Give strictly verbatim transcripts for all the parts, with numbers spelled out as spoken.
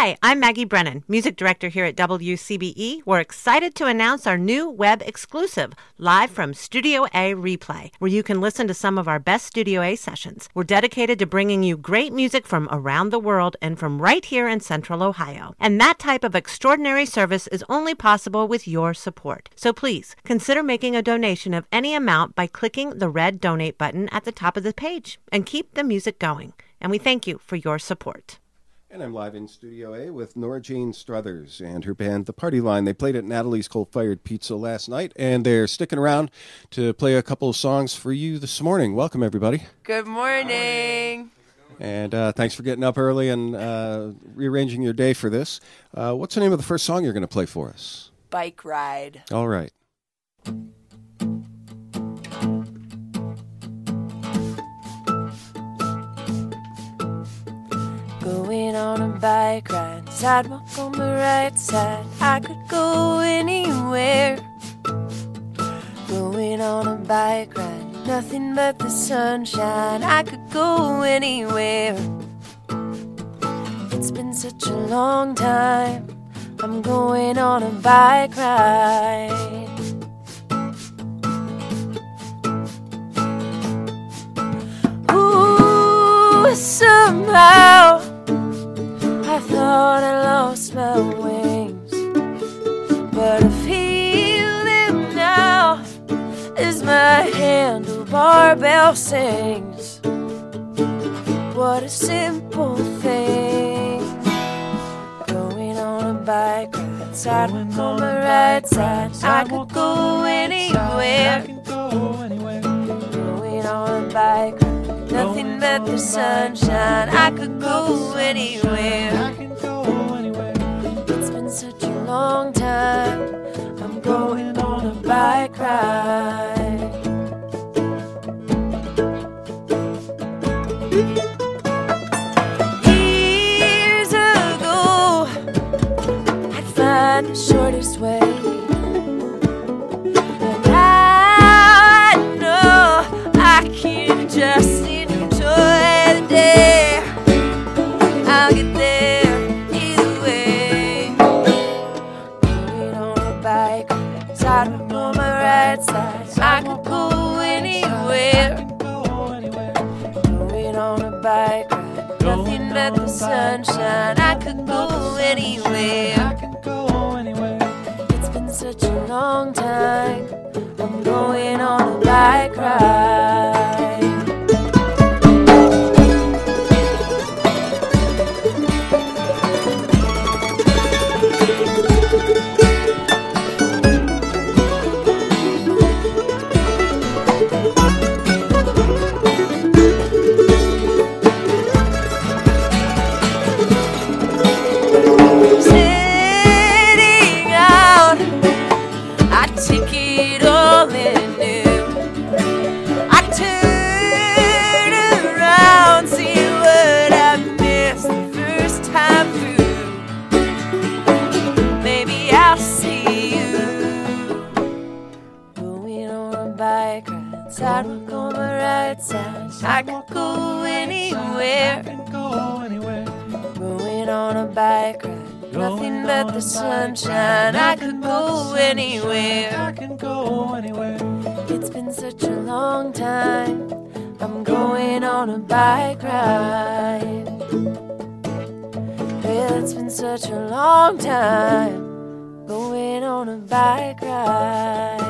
Hi, I'm Maggie Brennan, music director here at W C B E. We're excited to announce our new web exclusive, live from Studio A Replay, where you can listen to some of our best Studio A sessions. We're dedicated to bringing you great music from around the world and from right here in Central Ohio. And that type of extraordinary service is only possible with your support. So please, consider making a donation of any amount by clicking the red donate button at the top of the page and keep the music going. And we thank you for your support. And I'm live in Studio A with Nora Jane Struthers and her band, The Party Line. They played at Natalie's Coal Fired Pizza last night, and they're sticking around to play a couple of songs for you this morning. Welcome, everybody. Good morning. And uh, thanks for getting up early and uh, rearranging your day for this. Uh, what's the name of the first song you're going to play for us? Bike Ride. All right. Going on a bike ride, sidewalk on the right side. I could go anywhere. Going on a bike ride, nothing but the sunshine. I could go anywhere. It's been such a long time. I'm going on a bike ride. Ooh, somehow I thought I lost my wings, but I feel them now as my handlebar bell sings. What a simple thing. Going on a bike ride, sidewalk on my right side. I could go anywhere. Going on a bike ride, nothing but the sunshine. I could go anywhere. It's been such a long time. I'm going on a bike ride. Years ago, I'd find the shortest way. And I know I can just enjoy the day. I'll get there either way. Going on a bike, sidewalk on my right side. I could go anywhere. Going on a bike ride, nothing but the sunshine. I could go anywhere. It's been such a long time. I'm going on a bike ride. Sidewalk on my right side. I could go anywhere. Going on a bike ride, nothing but the sunshine. I could go anywhere. It's been such a long time. I'm going on a bike ride. Well, it's been such a long time. Going on a bike ride.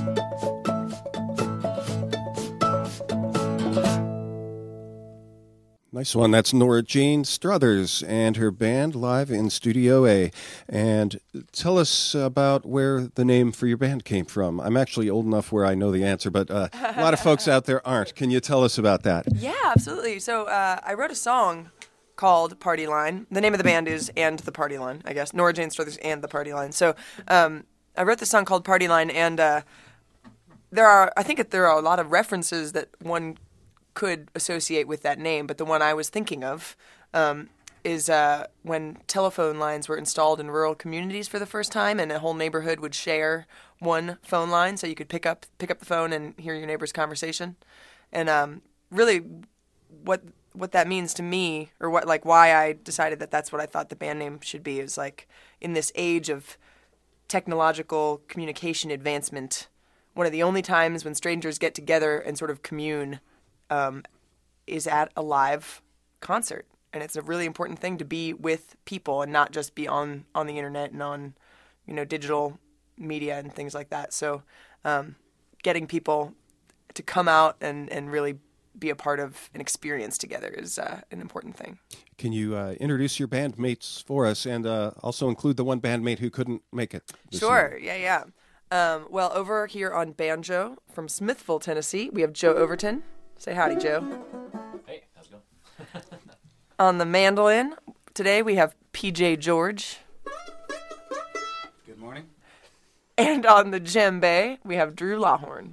Nice one. That's Nora Jane Struthers and her band live in Studio A. And tell us about where the name for your band came from. I'm actually old enough where I know the answer, but uh, a lot of folks out there aren't. Can you tell us about that? Yeah, absolutely. So uh, I wrote a song called Party Line. The name of the band is And the Party Line, I guess. Nora Jane Struthers and the Party Line. So um, I wrote this song called Party Line, and uh, there are, I think there are a lot of references that one could associate with that name, but the one I was thinking of um, is uh, when telephone lines were installed in rural communities for the first time, and a whole neighborhood would share one phone line, so you could pick up pick up the phone and hear your neighbor's conversation. And um, really, what what that means to me, or what like why I decided that that's what I thought the band name should be, is like in this age of technological communication advancement, one of the only times when strangers get together and sort of commune um, is at a live concert. And it's a really important thing to be with people and not just be on, on the internet and on, you know, digital media and things like that. So um, getting people to come out and, and really be a part of an experience together is uh, an important thing. Can you uh, introduce your bandmates for us, and uh, also include the one bandmate who couldn't make it this Sure, year? yeah, yeah. Um, well, over here on banjo from Smithville, Tennessee, we have Joe Overton. Say howdy, Joe. Hey, how's it going? On the mandolin, today we have P J George. Good morning. And on the djembe, we have Drew Lawhorn.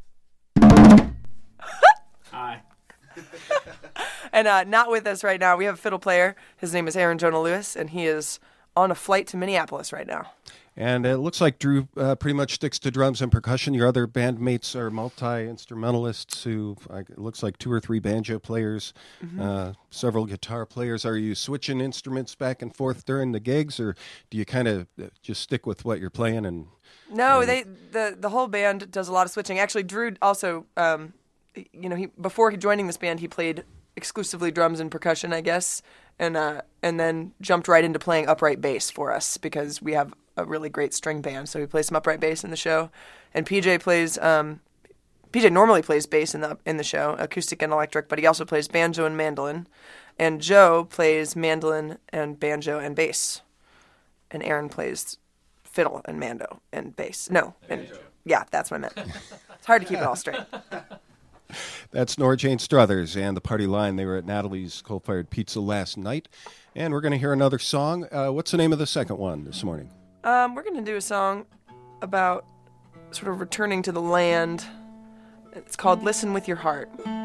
Hi. And uh, not with us right now, we have a fiddle player. His name is Aaron Jonah Lewis, and he is on a flight to Minneapolis right now. And it looks like Drew uh, pretty much sticks to drums and percussion. Your other bandmates are multi-instrumentalists who, uh, it looks like two or three banjo players, mm-hmm. uh, several guitar players. Are you switching instruments back and forth during the gigs, or do you kind of just stick with what you're playing? And No, and... they the, the whole band does a lot of switching. Actually, Drew also, um, you know, he before joining this band, he played exclusively drums and percussion, I guess, and uh, and then jumped right into playing upright bass for us because we have a really great string band. So he plays some upright bass in the show, and P J plays. Um, P J normally plays bass in the in the show, acoustic and electric, but he also plays banjo and mandolin. And Joe plays mandolin and banjo and bass, and Aaron plays fiddle and mando and bass. No, and, yeah, that's what I meant. It's hard to keep it all straight. That's Nora Jane Struthers and the Party Line. They were at Natalie's Coal-Fired Pizza last night, and we're going to hear another song. Uh, what's the name of the second one this morning? Um, we're going to do a song about sort of returning to the land. It's called Listen With Your Heart.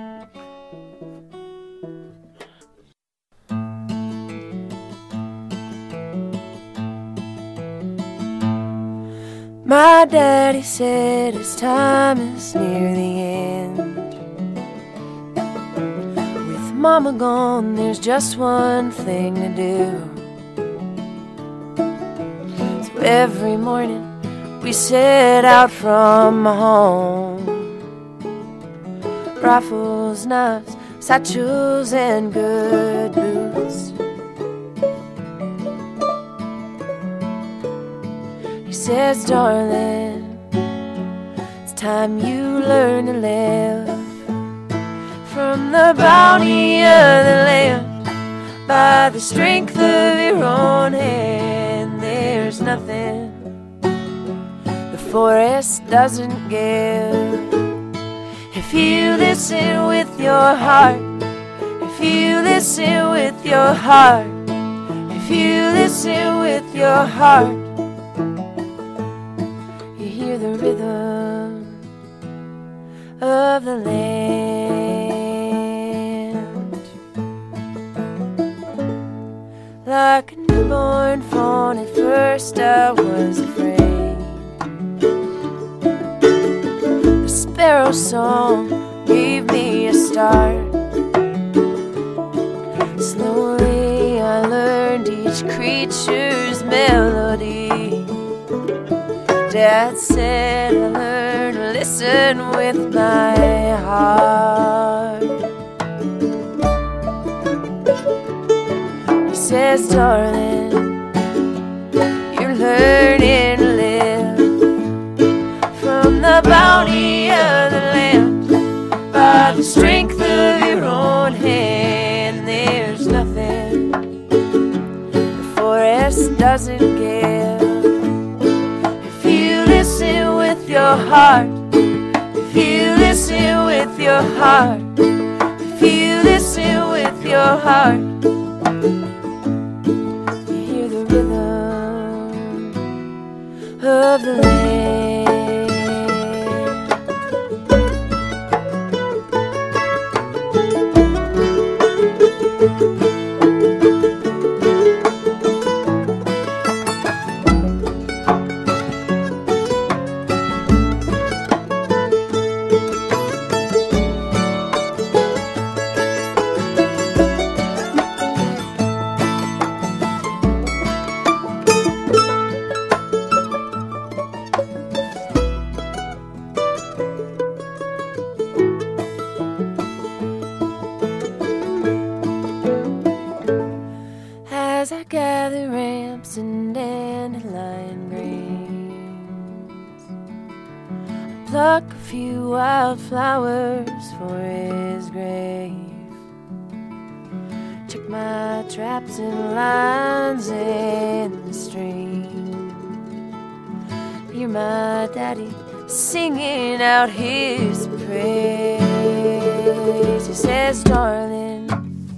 My daddy said his time is near the end. With mama gone, there's just one thing to do. So every morning we set out from home. Rifles, knives, satchels, and good boots. He says, darling, it's time you learn to live from the bounty of the land by the strength of your own hand. There's nothing the forest doesn't give. If you listen with your heart, if you listen with your heart, if you listen with your heart, you hear the rhythm of the land. Like a newborn fawn, at first I was afraid. The sparrow song gave me a start. Slowly I learned each creature's melody. Dad said I learned to listen with my heart. He says, darling, you're learning to live from the bounty of the land by the strength of your own hand. There's nothing the forest doesn't give. If you listen with your heart, if you listen with your heart, if you listen with your heart, you hear the rhythm of the land. I gather ramps and dandelion greens, I pluck a few wildflowers for his grave. Check my traps and lines in the stream. Hear my daddy singing out his praise. He says, darling,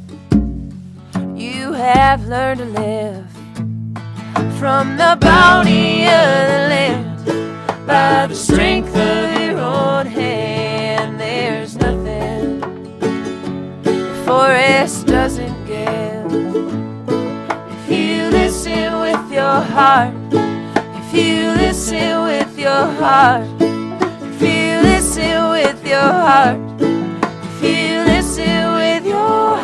you have learned to live from the bounty of the land by the strength of your own hand. There's nothing the forest doesn't give if you listen with your heart. If you listen with your heart, if you listen with your heart, if you listen with your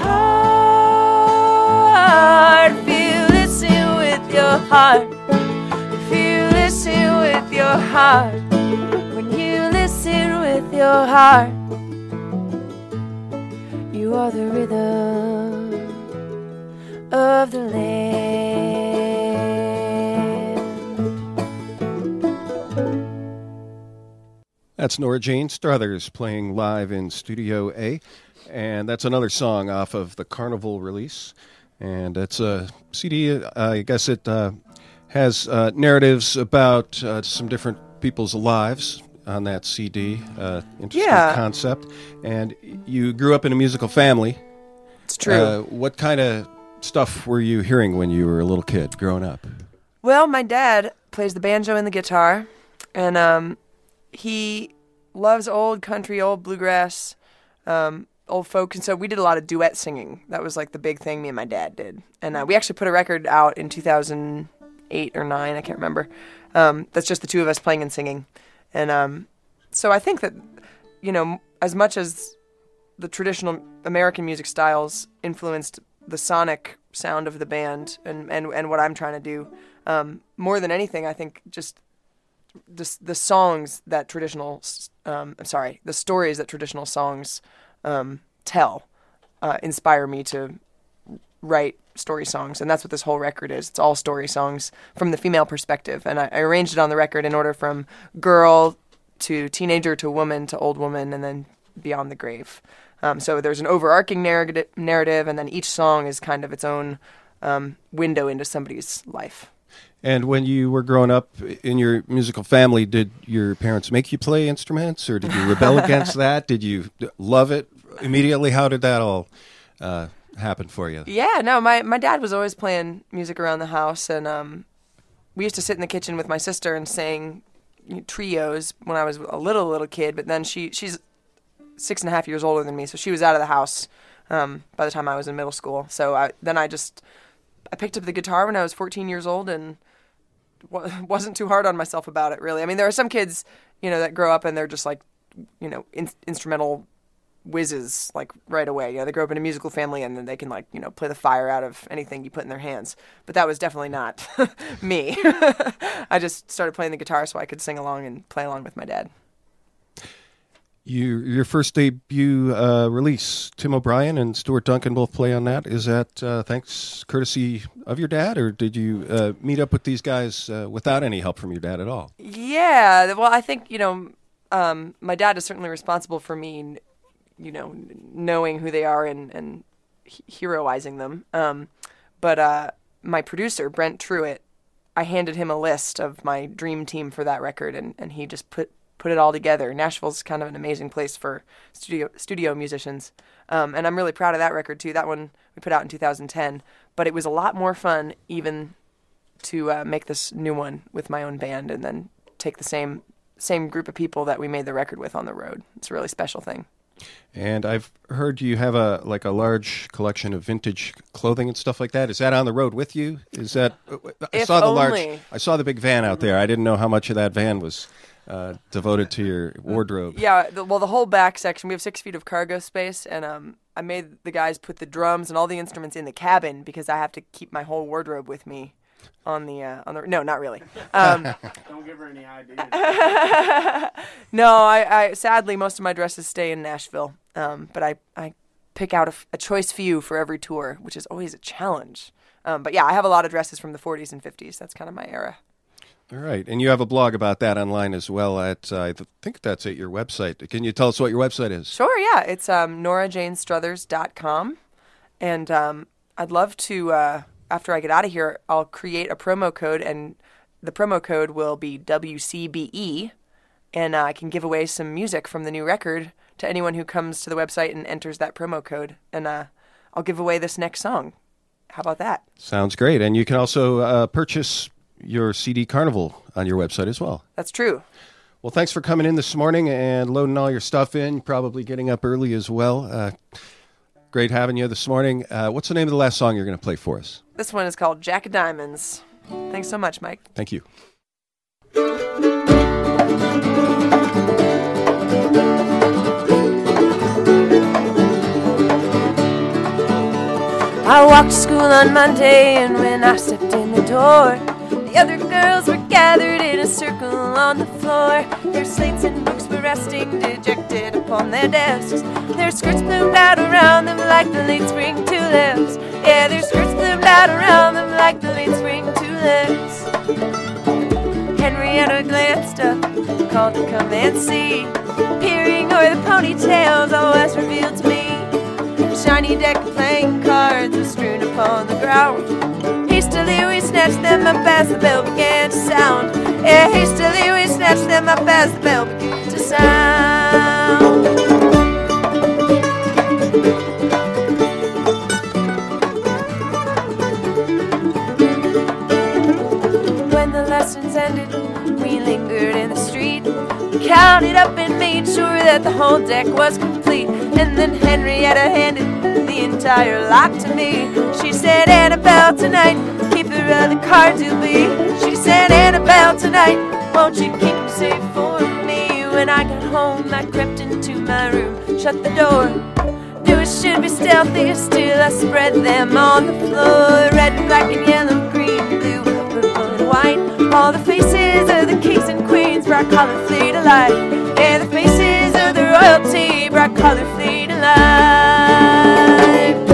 heart, if you listen with your heart, if you listen with your heart, when you listen with your heart, you are the rhythm of the land. That's Nora Jane Struthers playing live in Studio A, and that's another song off of the Carnival release. And it's a C D, uh, I guess it uh, has uh, narratives about uh, some different people's lives on that C D. Uh, interesting Yeah. concept. And you grew up in a musical family. It's true. Uh, what kind of stuff were you hearing when you were a little kid growing up? Well, my dad plays the banjo and the guitar, and um, he loves old country, old bluegrass, um, old folk, and so we did a lot of duet singing. That was like the big thing me and my dad did. And uh, we actually put a record out in two thousand eight or nine, I can't remember. Um, that's just the two of us playing and singing. And um, so I think that, you know, as much as the traditional American music styles influenced the sonic sound of the band and, and, and what I'm trying to do, um, more than anything, I think just the, the songs that traditional, um, I'm sorry, the stories that traditional songs um, tell uh, inspire me to write story songs. And that's what this whole record is. It's all story songs from the female perspective. And I, I arranged it on the record in order from girl to teenager to woman to old woman and then beyond the grave. Um, so there's an overarching narrative, narrative, and then each song is kind of its own um, window into somebody's life. And when you were growing up in your musical family, did your parents make you play instruments, or did you rebel against that? Did you love it immediately? How did that all uh, happen for you? Yeah, no, my, my dad was always playing music around the house, and um, we used to sit in the kitchen with my sister and sing trios when I was a little, little kid, but then she she's six and a half years older than me, so she was out of the house um, by the time I was in middle school. So I, then I just, I picked up the guitar when I was fourteen years old and w- wasn't too hard on myself about it, really. I mean, there are some kids, you know, that grow up and they're just like, you know, in- instrumental whizzes, like right away. You know, they grow up in a musical family and then they can, like, you know, play the fire out of anything you put in their hands. But that was definitely not me. I just started playing the guitar so I could sing along and play along with my dad. You, your first debut uh, release, Tim O'Brien and Stuart Duncan both play on that. Is that uh, thanks, courtesy of your dad, or did you uh, meet up with these guys uh, without any help from your dad at all? Yeah, well, I think, you know, um, my dad is certainly responsible for me, you know, knowing who they are and, and heroizing them. Um, but uh, my producer, Brent Truitt, I handed him a list of my dream team for that record, and, and he just put put it all together. Nashville's kind of an amazing place for studio studio musicians. Um, and I'm really proud of that record, too. That one we put out in two thousand ten. But it was a lot more fun even to uh, make this new one with my own band and then take the same same group of people that we made the record with on the road. It's a really special thing. And I've heard you have a like a large collection of vintage clothing and stuff like that. Is that on the road with you? Is that I If saw the only. large I saw the big van out there. I didn't know how much of that van was uh, devoted to your wardrobe. Yeah, the, well, the whole back section, we have six feet of cargo space, and um, I made the guys put the drums and all the instruments in the cabin because I have to keep my whole wardrobe with me on the, uh, on the no, not really. Um, Don't give her any ideas. no, I, I, sadly, most of my dresses stay in Nashville, um, but I, I pick out a, f- a choice few for every tour, which is always a challenge. Um, but yeah, I have a lot of dresses from the forties and fifties. That's kind of my era. All right. And you have a blog about that online as well at, uh, I th- think that's at your website. Can you tell us what your website is? Sure, yeah. It's um, nora jane struthers dot com. And um, I'd love to, uh, after I get out of here, I'll create a promo code, and the promo code will be W C B E, and uh, I can give away some music from the new record to anyone who comes to the website and enters that promo code. And uh, I'll give away this next song. How about that? Sounds great. And you can also uh, purchase your C D Carnival on your website as well. That's true. Well, thanks for coming in this morning and loading all your stuff in, probably getting up early as well. Uh, great having you this morning. Uh, what's the name of the last song you're going to play for us? This one is called Jack of Diamonds. Thanks so much, Mike. Thank you. I walked to school on Monday, and when I stepped in the door, the other girls were gathered in a circle on the floor. Their slates and books were resting dejected upon their desks. Their skirts bloomed out around them like the late spring tulips. Yeah, their skirts bloomed out around them like the late spring tulips. Henrietta glanced up, called to come and see. Peering o'er the ponytails, all was revealed to me. A shiny deck of playing cards was strewn upon the ground. Hastily we snatched them up as the bell began to sound. Yeah, hastily we snatched them up as the bell began to sound. When the lessons ended, we lingered in the street, counted up and made sure that the whole deck was complete. And then Henrietta handed the entire lot to me. She said, Annabelle, tonight, keep the other cards you'll be. She said, Annabelle, tonight, won't you keep them safe for me? When I got home, I crept into my room, shut the door. Knew it should be stealthy, still I spread them on the floor. Red, black, and yellow, green, blue, purple, and white. All the faces of the kings and queens, bright color fleet alike. And the faces of the royalty, bright color fleet alike.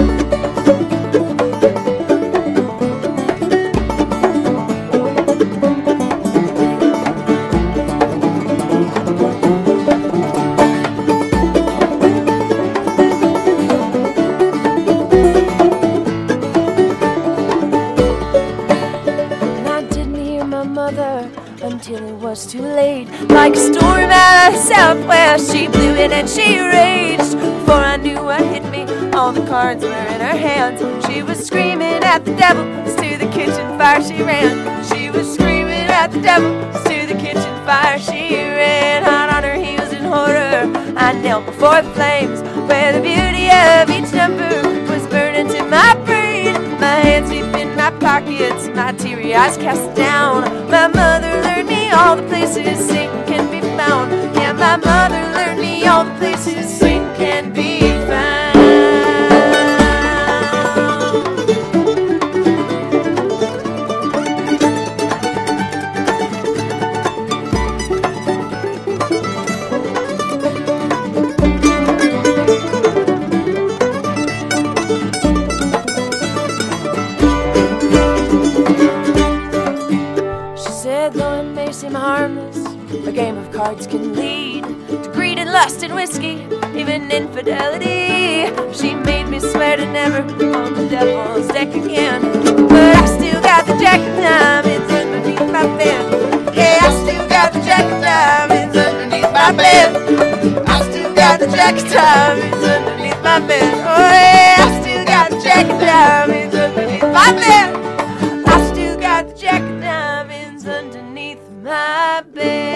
Until it was too late. Like a storm out of the southwest, she blew in and she raged. Before I knew what hit me, all the cards were in her hands. She was screaming at the devil, to the kitchen fire she ran. She was screaming at the devil, to the kitchen fire she ran. Hot on her heels in horror, I knelt before the flames, where the beauty of each number was burned into my brain. My hands deep in my pockets, my teary eyes cast down. My mother learned me all the places Satan can be found. Yeah, my mother learned me all the places Satan can be found. Harmless, a game of cards can lead to greed and lust and whiskey, even infidelity. She made me swear to never on the devil's deck again, but I still got the jack of diamonds underneath my bed. Yeah, I still got the jack of diamonds underneath my bed. I still got the jack of diamonds underneath my bed. Oh yeah, I still got the jack of diamonds underneath my bed. I still got the jack of diamonds underneath my bed.